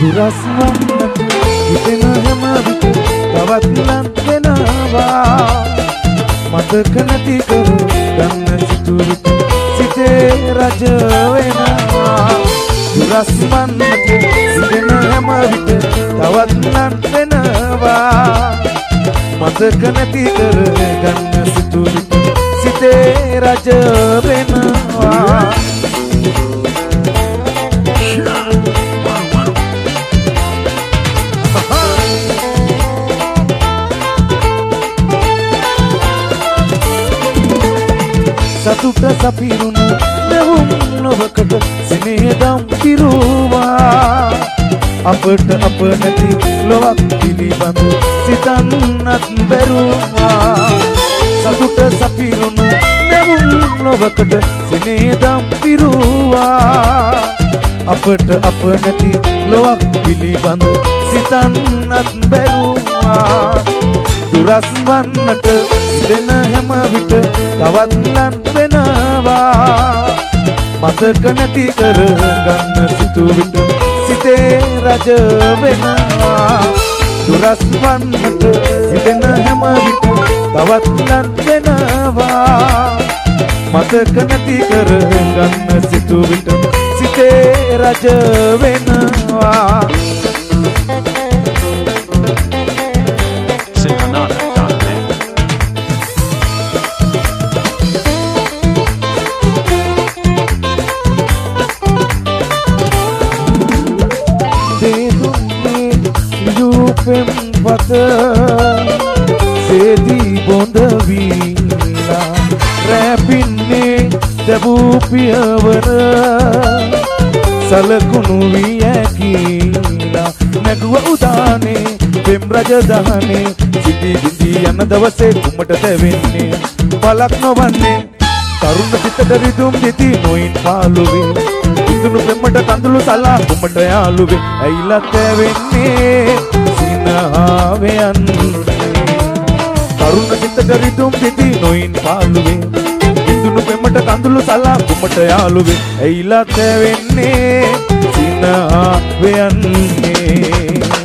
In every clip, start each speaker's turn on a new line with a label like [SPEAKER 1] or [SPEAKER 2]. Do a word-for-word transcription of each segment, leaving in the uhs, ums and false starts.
[SPEAKER 1] දුරස් වන්නට හිතෙන හැම විට තවත් ලං වෙනවා මතක නැති කර ගන්න සිතුවිලි සිතේ රජ වෙනවා දුරස් වන්නට හිතෙන හැම විට තවත් ලං වෙනවා මතක නැති කර ගන්න සිතුවිලි සිතේ රජ වෙනවා සතුට සපිරුණු නැවුම් නොවකට සිනේදම් පිරුවා අපට අප නැති ලොවක් පිළිබඳ සිතන්නත් බැරුවා සතුට සපිරුණු නැවුම් නොවකට සිනේදම් පිරුවා අපට අප නැති ලොවක් පිළිබඳ සිතන්නත් බැරුවා දුරස් වන්නට දෙන හැම විට තවත් ලං වෙනවා මතක නැති කර ගන්න සිතුවිලි සිතේ රජ වෙනවා දුරස් වන්නට දෙන හැම විට තවත් ලං වෙනවා මතක නැති කර ගන්න සිතුවිලි සිතේ රජ වෙනවා පත සේදී බොඳ වීලා රැපින්නේ දබූ පියවර සලකුණු වී ඇකීලා නැගුව උදානේ පෙම් රජදහනේ සිටි බිඳී යන දවසේ කුමටද වෙන්නේ පලක් නොවන්නේ තරුණ සිතට රිදුම් දෙති නොයින් පාළුවේ ඉඳුණු පෙම්මට කඳුළු සලා කුමට යාළුවේ ඇයිලත් වෙන්නේ තරුණ සිතට රිදුම් දෙති නොයින් පාළුවේ ඉඳුණු පෙම්මට කඳුළු සලා කුමට යාළුවේ ඇයිලත් වෙන්නේ සිනාවයන්නේ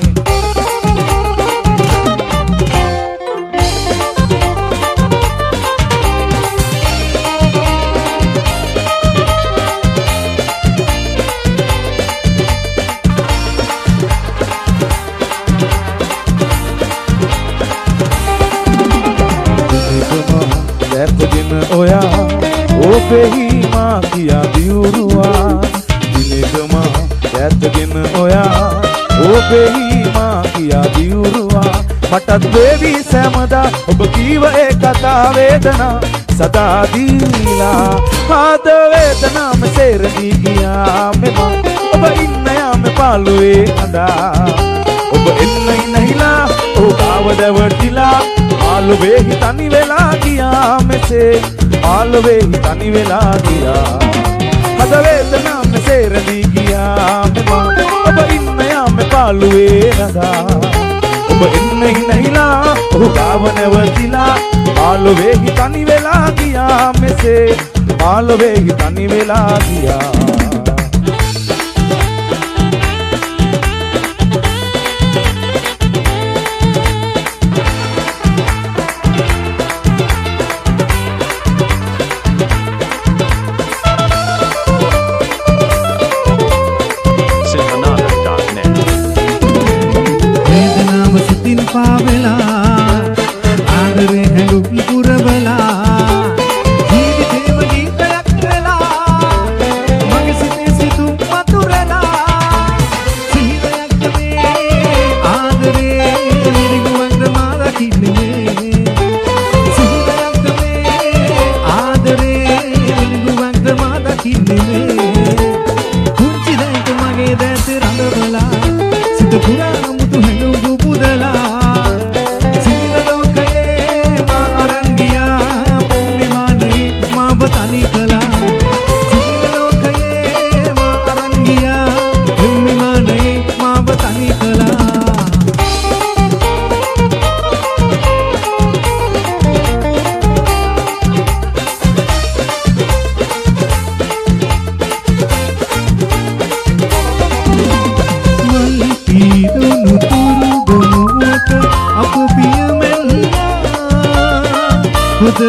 [SPEAKER 1] ඔයා ඔබෙහි මා කියා දියුරුවා දිනෙකම දැත්තගෙන ඔයා ඔබෙහි මා කියා දියුරුවා මටත් වේවි සෑමදා ඔබ කීව ඒ කතා වේදනා සදා දීලා ආද වේදනා මෙසේ රැඳී ගියා මෙම ඔබ ඉන්න යාම පාළුවේ අඳා ඔබ එන්න ඉනහිලා ඔබ ආවදවටිලා ආලුවේ හිතනි වෙලා ගියා මෙසේ ආලුවේ හිතනි වෙලා ගියා මද වේදනා මෙසේ රැඳී ගියා මෙම ඔබ ඉන්න යාම පාළුවේ නදා ඔබ එන්න හිනහිලා ඔහු ගාව නැවතිලා ආලුවේ හිතනි වෙලා ගියා මෙසේ ආලුවේ හිතනි වෙලා ගියා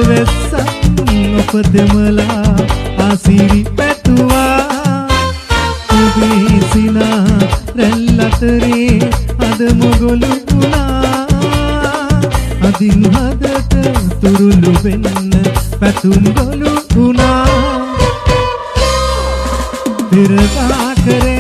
[SPEAKER 2] වෙස්සක් ඔපදමලා ආසිරි පැතුවා ඔබේ සිනා රැල් අතරේ අද මොගොලු වුණා අදින් හදට තුරුළු වෙන්න පැතුම් ගොලු වුණා පෙරවා කරේ